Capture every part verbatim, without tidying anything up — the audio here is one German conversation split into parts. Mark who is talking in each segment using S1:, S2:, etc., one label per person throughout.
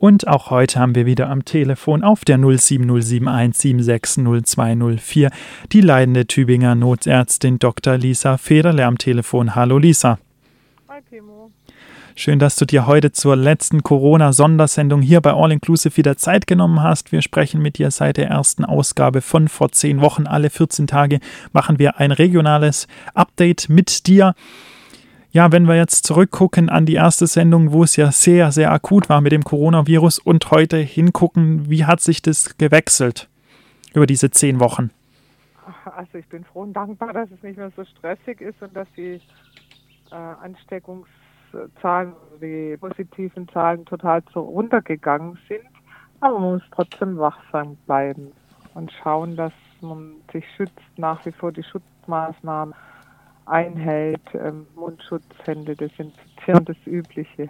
S1: Und auch heute haben wir wieder am Telefon auf der null sieben null sieben eins sieben sechs null zwei null vier die leidende Tübinger Notärztin Doktor Lisa Federle am Telefon. Hallo Lisa.
S2: Hi Timo.
S1: Schön, dass du dir heute zur letzten Corona-Sondersendung hier bei All Inclusive wieder Zeit genommen hast. Wir sprechen mit dir seit der ersten Ausgabe von vor zehn Wochen. Alle vierzehn Tage machen wir ein regionales Update mit dir. Ja, wenn wir jetzt zurückgucken an die erste Sendung, wo es ja sehr, sehr akut war mit dem Coronavirus und heute hingucken, wie hat sich das gewechselt über diese zehn Wochen?
S2: Also ich bin froh und dankbar, dass es nicht mehr so stressig ist und dass die äh, Ansteckungszahlen, die positiven Zahlen total so runtergegangen sind. Aber man muss trotzdem wachsam bleiben und schauen, dass man sich schützt, nach wie vor die Schutzmaßnahmen einhält, ähm, Mundschutz, Hände desinfizieren, das Übliche.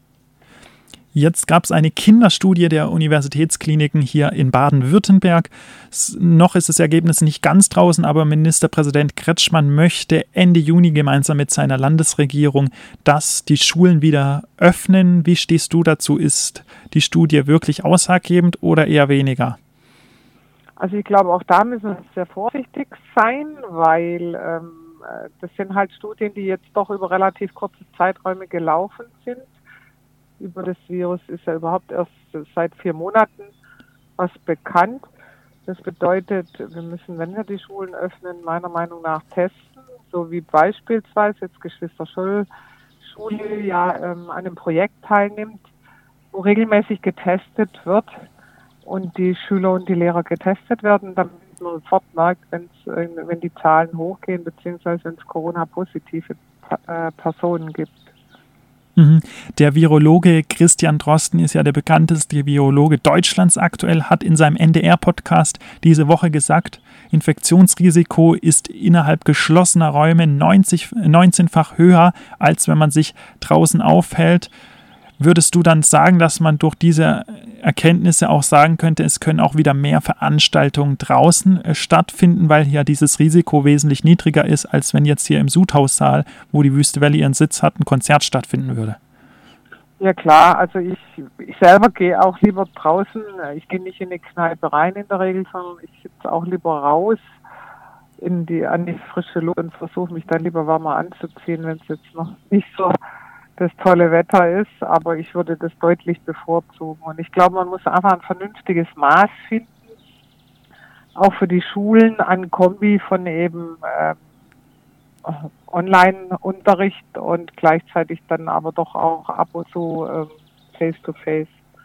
S1: Jetzt gab es eine Kinderstudie der Universitätskliniken hier in Baden-Württemberg. S- noch ist das Ergebnis nicht ganz draußen, aber Ministerpräsident Kretschmann möchte Ende Juni gemeinsam mit seiner Landesregierung, dass die Schulen wieder öffnen. Wie stehst du dazu? Ist die Studie wirklich ausschlaggebend oder eher weniger?
S2: Also ich glaube, auch da müssen wir sehr vorsichtig sein, weil ähm, das sind halt Studien, die jetzt doch über relativ kurze Zeiträume gelaufen sind. Über das Virus ist ja überhaupt erst seit vier Monaten was bekannt. Das bedeutet, wir müssen, wenn wir die Schulen öffnen, meiner Meinung nach testen, so wie beispielsweise jetzt Geschwister Scholl Schule ja ähm, an einem Projekt teilnimmt, wo regelmäßig getestet wird und die Schüler und die Lehrer getestet werden, damit man sofort merkt, wenn's, wenn die Zahlen hochgehen, beziehungsweise wenn es Corona-positive äh, Personen gibt.
S1: Mhm. Der Virologe Christian Drosten ist ja der bekannteste Virologe Deutschlands aktuell, hat in seinem N D R-Podcast diese Woche gesagt, Infektionsrisiko ist innerhalb geschlossener Räume neunzig, neunzehnfach höher, als wenn man sich draußen aufhält. Würdest du dann sagen, dass man durch diese Erkenntnisse auch sagen könnte, es können auch wieder mehr Veranstaltungen draußen äh, stattfinden, weil ja dieses Risiko wesentlich niedriger ist, als wenn jetzt hier im Sudhaussaal, wo die Wüste Welle ihren Sitz hat, ein Konzert stattfinden würde?
S2: Ja klar, also ich, ich selber gehe auch lieber draußen. Ich gehe nicht in eine Kneipe rein in der Regel, sondern ich sitze auch lieber raus in die, an die frische Luft und versuche mich dann lieber warmer anzuziehen, wenn es jetzt noch nicht so das tolle Wetter ist, aber ich würde das deutlich bevorzugen. Und ich glaube, man muss einfach ein vernünftiges Maß finden, auch für die Schulen, ein Kombi von eben ähm, Online-Unterricht und gleichzeitig dann aber doch auch ab und zu ähm, Face-to-Face.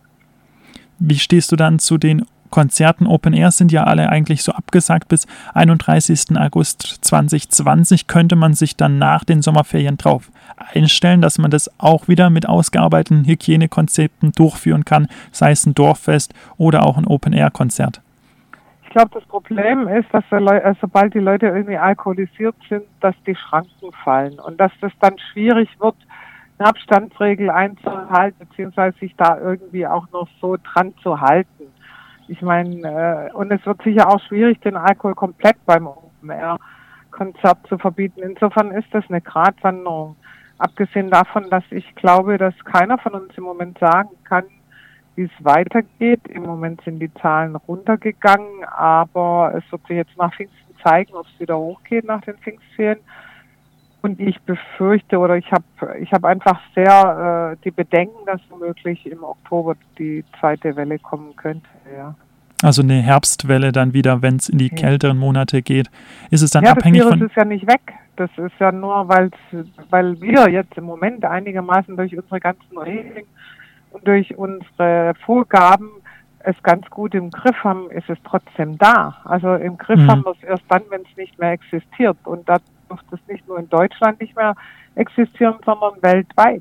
S1: Wie stehst du dann zu den Konzerten? Open Air sind ja alle eigentlich so abgesagt. Bis einunddreißigsten August zweitausendzwanzig könnte man sich dann nach den Sommerferien drauf einstellen, dass man das auch wieder mit ausgearbeiteten Hygienekonzepten durchführen kann, sei es ein Dorffest oder auch ein Open Air Konzert.
S2: Ich glaube, das Problem ist, dass die Leute, sobald die Leute irgendwie alkoholisiert sind, dass die Schranken fallen und dass das dann schwierig wird, eine Abstandsregel einzuhalten, beziehungsweise sich da irgendwie auch noch so dran zu halten. Ich meine, äh, und es wird sicher auch schwierig, den Alkohol komplett beim Open Air Konzert zu verbieten. Insofern ist das eine Gratwanderung. Abgesehen davon, dass ich glaube, dass keiner von uns im Moment sagen kann, wie es weitergeht. Im Moment sind die Zahlen runtergegangen, aber es wird sich jetzt nach Pfingsten zeigen, ob es wieder hochgeht nach den Pfingstferien. Und ich befürchte oder ich habe ich habe einfach sehr äh, die Bedenken, dass womöglich im Oktober die zweite Welle kommen könnte. Ja.
S1: Also eine Herbstwelle dann wieder, wenn es in die kälteren Monate geht. Ist es dann
S2: ja,
S1: abhängig
S2: das Virus
S1: von...
S2: ist ja nicht weg. Das ist ja nur, weil weil wir jetzt im Moment einigermaßen durch unsere ganzen Regeln und durch unsere Vorgaben es ganz gut im Griff haben, ist es trotzdem da. Also im Griff
S1: Mhm.
S2: haben wir es erst dann, wenn es nicht mehr existiert. Und da dürfte es nicht nur in Deutschland nicht mehr existieren, sondern weltweit.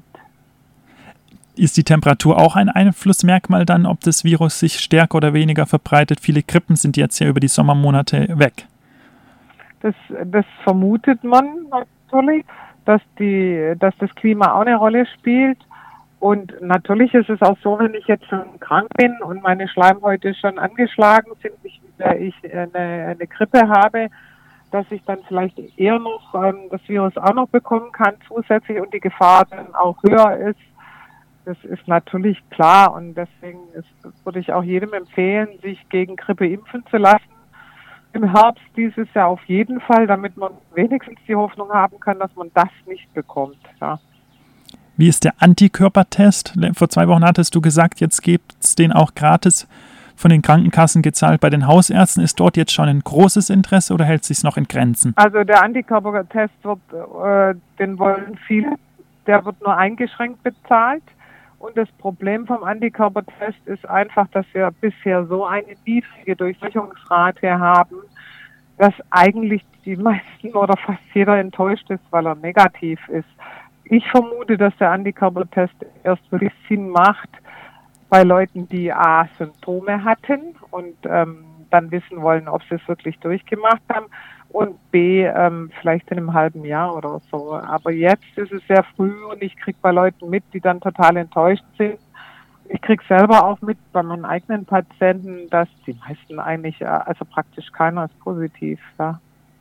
S1: Ist die Temperatur auch ein Einflussmerkmal dann, ob das Virus sich stärker oder weniger verbreitet? Viele Grippen sind jetzt ja über die Sommermonate weg.
S2: Das, das vermutet man natürlich, dass, die, dass das Klima auch eine Rolle spielt. Und natürlich ist es auch so, wenn ich jetzt schon krank bin und meine Schleimhäute schon angeschlagen sind, ich, ich eine, eine Grippe habe, dass ich dann vielleicht eher noch ähm, das Virus auch noch bekommen kann zusätzlich und die Gefahr dann auch höher ist, Das ist natürlich klar und deswegen ist, würde ich auch jedem empfehlen, sich gegen Grippe impfen zu lassen. Im Herbst dieses Jahr auf jeden Fall, damit man wenigstens die Hoffnung haben kann, dass man das nicht bekommt. Ja.
S1: Wie ist der Antikörpertest? Vor zwei Wochen hattest du gesagt, jetzt gibt es den auch gratis von den Krankenkassen gezahlt. Bei den Hausärzten ist dort jetzt schon ein großes Interesse oder hält sich es noch in Grenzen?
S2: Also der Antikörpertest wird, äh, den wollen viele, der wird nur eingeschränkt bezahlt. Und das Problem vom Antikörpertest ist einfach, dass wir bisher so eine niedrige Durchseuchungsrate haben, dass eigentlich die meisten oder fast jeder enttäuscht ist, weil er negativ ist. Ich vermute, dass der Antikörpertest erst wirklich Sinn macht bei Leuten, die A, Symptome hatten und ähm, dann wissen wollen, ob sie es wirklich durchgemacht haben und B, ähm, vielleicht in einem halben Jahr oder so. Aber jetzt ist es sehr früh und ich kriege bei Leuten mit, die dann total enttäuscht sind. Ich kriege selber auch mit bei meinen eigenen Patienten, dass die meisten eigentlich, also praktisch keiner ist positiv. Ja.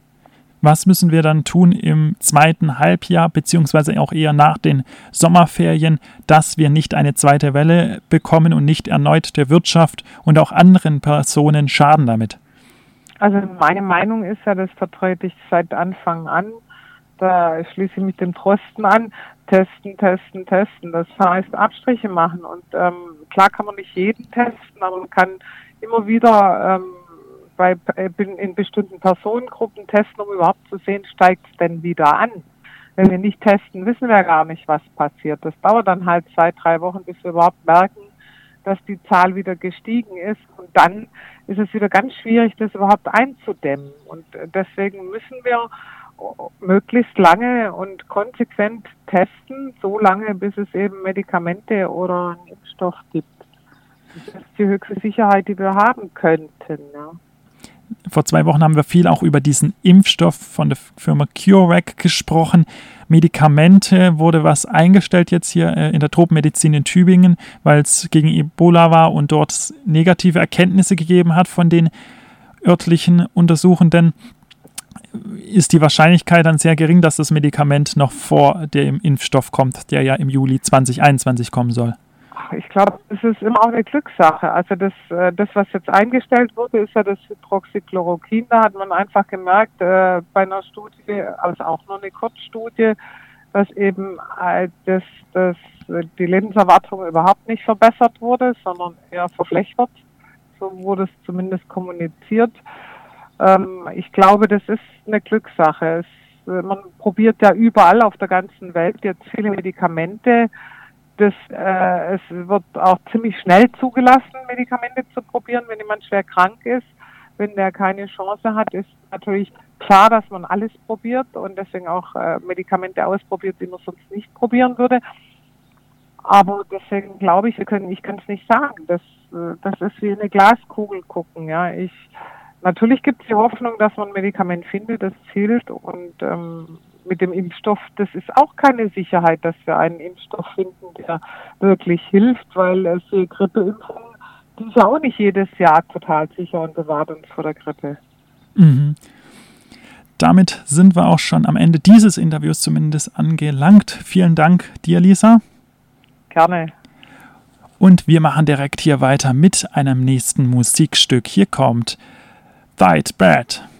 S1: Was müssen wir dann tun im zweiten Halbjahr, beziehungsweise auch eher nach den Sommerferien, dass wir nicht eine zweite Welle bekommen und nicht erneut der Wirtschaft und auch anderen Personen schaden damit?
S2: Also meine Meinung ist ja, das vertrete ich seit Anfang an, da schließe ich mich dem Drosten an, testen, testen, testen. Das heißt Abstriche machen und ähm, klar kann man nicht jeden testen, aber man kann immer wieder ähm, bei in bestimmten Personengruppen testen, um überhaupt zu sehen, steigt es denn wieder an. Wenn wir nicht testen, wissen wir gar nicht, was passiert. Das dauert dann halt zwei, drei Wochen, bis wir überhaupt merken, dass die Zahl wieder gestiegen ist. Und dann ist es wieder ganz schwierig, das überhaupt einzudämmen. Und deswegen müssen wir möglichst lange und konsequent testen, so lange, bis es eben Medikamente oder einen Impfstoff gibt. Das ist die höchste Sicherheit, die wir haben könnten. Ja.
S1: Vor zwei Wochen haben wir viel auch über diesen Impfstoff von der Firma CureVac gesprochen. Medikamente, wurde was eingestellt jetzt hier in der Tropenmedizin in Tübingen, weil es gegen Ebola war und dort negative Erkenntnisse gegeben hat von den örtlichen Untersuchenden. Ist die Wahrscheinlichkeit dann sehr gering, dass das Medikament noch vor dem Impfstoff kommt, der ja im Juli zwanzig einundzwanzig kommen soll?
S2: Ich glaube, es ist immer auch eine Glückssache. Also das, das, was jetzt eingestellt wurde, ist ja das Hydroxychloroquin. Da hat man einfach gemerkt, äh, bei einer Studie, also auch nur eine Kurzstudie, dass eben äh, das, das, die Lebenserwartung überhaupt nicht verbessert wurde, sondern eher verschlechtert. So wurde es zumindest kommuniziert. Ähm, ich glaube, das ist eine Glückssache. Es, man probiert ja überall auf der ganzen Welt jetzt viele Medikamente. Das, äh, es wird auch ziemlich schnell zugelassen, Medikamente zu probieren, wenn jemand schwer krank ist. Wenn der keine Chance hat, ist natürlich klar, dass man alles probiert und deswegen auch äh, Medikamente ausprobiert, die man sonst nicht probieren würde. Aber deswegen glaube ich, wir können, ich kann es nicht sagen. Das, äh, das ist wie eine Glaskugel gucken. Ja, ich natürlich gibt es die Hoffnung, dass man ein Medikament findet, das hilft und ähm, mit dem Impfstoff, das ist auch keine Sicherheit, dass wir einen Impfstoff finden, der wirklich hilft, weil äh, die Grippeimpfung, die ist ja auch nicht jedes Jahr total sicher und bewahrt uns vor der Grippe.
S1: Mhm. Damit sind wir auch schon am Ende dieses Interviews zumindest angelangt. Vielen Dank dir, Lisa.
S2: Gerne.
S1: Und wir machen direkt hier weiter mit einem nächsten Musikstück. Hier kommt Diet Bad.